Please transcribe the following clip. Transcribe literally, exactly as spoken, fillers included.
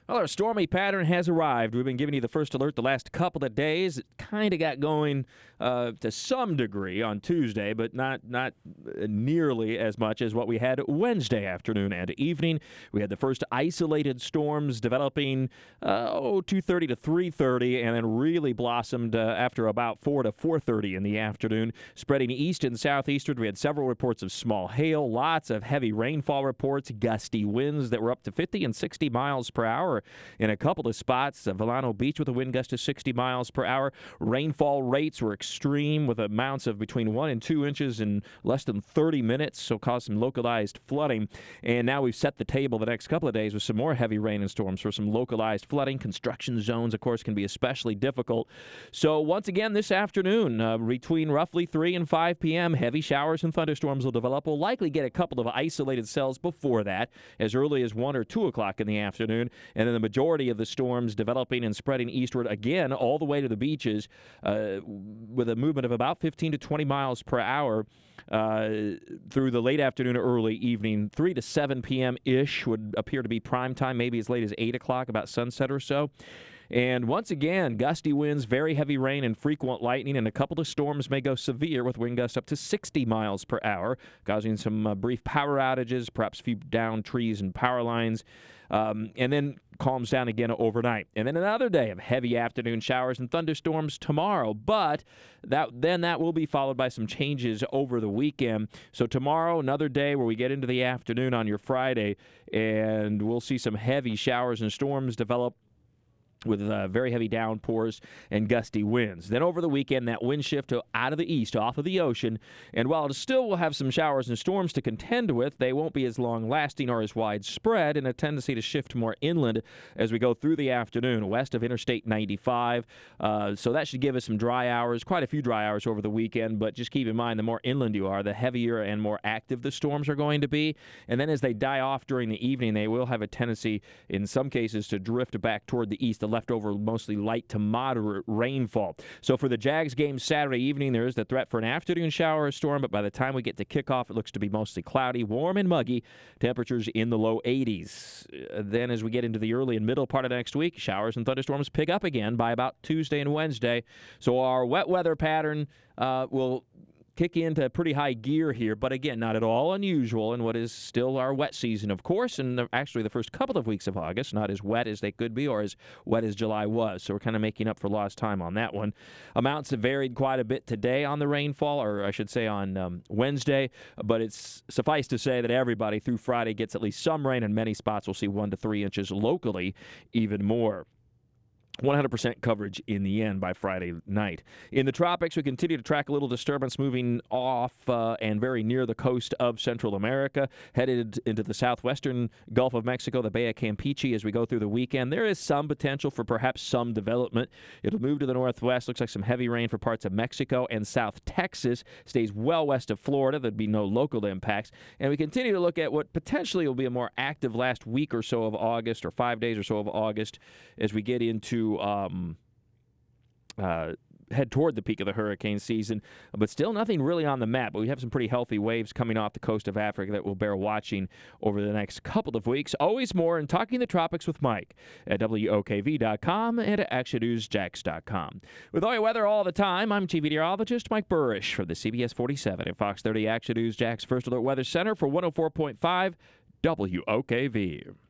Well, our stormy pattern has arrived. We've been giving you the first alert the last couple of days. It kind of got going uh, to some degree on Tuesday, but not not nearly as much as what we had Wednesday afternoon and evening. We had the first isolated storms developing uh, oh two thirty to three thirty, and then really blossomed uh, after about four to four thirty in the afternoon, spreading east and southeastward. We had several reports of small hail, lots of heavy rainfall reports, gusty winds that were up to fifty and sixty miles per hour. In a couple of spots, uh, Volano Beach with a wind gust of sixty miles per hour. Rainfall rates were extreme with amounts of between one and two inches in less than thirty minutes, so caused some localized flooding. And now we've set the table the next couple of days with some more heavy rain and storms for some localized flooding. Construction zones, of course, can be especially difficult. So once again this afternoon, uh, between roughly three and five p.m., heavy showers and thunderstorms will develop. We'll likely get a couple of isolated cells before that, as early as one or two o'clock in the afternoon. And then the majority of the storms developing and spreading eastward again all the way to the beaches uh, with a movement of about fifteen to twenty miles per hour uh, through the late afternoon or early evening. three to seven p.m.-ish would appear to be prime time, maybe as late as eight o'clock, about sunset or so. And once again, gusty winds, very heavy rain, and frequent lightning, and a couple of storms may go severe with wind gusts up to sixty miles per hour, causing some uh, brief power outages, perhaps a few downed trees and power lines, um, and then calms down again overnight. And then another day of heavy afternoon showers and thunderstorms tomorrow, but that then that will be followed by some changes over the weekend. So tomorrow, another day where we get into the afternoon on your Friday, and we'll see some heavy showers and storms develop with uh, very heavy downpours and gusty winds. Then over the weekend, that wind shift to, out of the east, off of the ocean, and while it still will have some showers and storms to contend with, they won't be as long-lasting or as widespread, and a tendency to shift more inland as we go through the afternoon, west of Interstate ninety-five. Uh, so that should give us some dry hours, quite a few dry hours over the weekend, but just keep in mind, the more inland you are, the heavier and more active the storms are going to be. And then as they die off during the evening, they will have a tendency, in some cases, to drift back toward the east. The leftover mostly light to moderate rainfall. So for the Jags game Saturday evening, there is the threat for an afternoon shower or storm, but by the time we get to kickoff, it looks to be mostly cloudy, warm and muggy, temperatures in the low eighties. Uh, then as we get into the early and middle part of next week, showers and thunderstorms pick up again by about Tuesday and Wednesday. So our wet weather pattern uh, will kick into pretty high gear here, but again, not at all unusual in what is still our wet season, of course, and the, actually the first couple of weeks of August, not as wet as they could be or as wet as July was, so we're kind of making up for lost time on that one. Amounts have varied quite a bit today on the rainfall, or I should say on um, Wednesday, but it's suffice to say that everybody through Friday gets at least some rain, and many spots will see one to three inches locally, even more. one hundred percent coverage in the end by Friday night. In the tropics, we continue to track a little disturbance moving off uh, and very near the coast of Central America, headed into the southwestern Gulf of Mexico, the Bay of Campeche, as we go through the weekend. There is some potential for perhaps some development. It'll move to the northwest. Looks like some heavy rain for parts of Mexico and South Texas. Stays well west of Florida. There'd be no local impacts. And we continue to look at what potentially will be a more active last week or so of August, or five days or so of August, as we get into Um, uh, head toward the peak of the hurricane season, but still nothing really on the map. But we have some pretty healthy waves coming off the coast of Africa that will bear watching over the next couple of weeks. Always more in Talking the Tropics with Mike at W O K V dot com and at action news jax dot com. With all your weather all the time, I'm Chief Meteorologist Mike Burrish from the C B S forty-seven and Fox thirty Action News Jax First Alert Weather Center for one oh four point five W O K V.